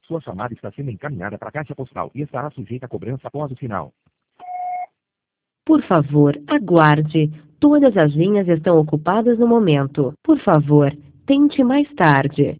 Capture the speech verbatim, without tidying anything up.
Sua chamada está sendo encaminhada para a caixa postal e estará sujeita a cobrança após o sinal. Por favor, aguarde. Todas as linhas estão ocupadas no momento. Por favor, tente mais tarde.